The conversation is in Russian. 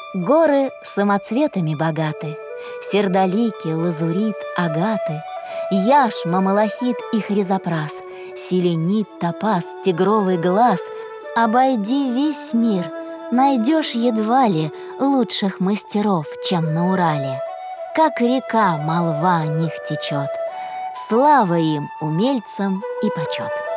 Горы самоцветами богаты, сердолики, лазурит, агаты, яшма, малахит и хризопрас, селенит, топаз, тигровый глаз. Обойди весь мир, найдешь едва ли лучших мастеров, чем на Урале. Как река молва о них течет, слава им, умельцам, и почет.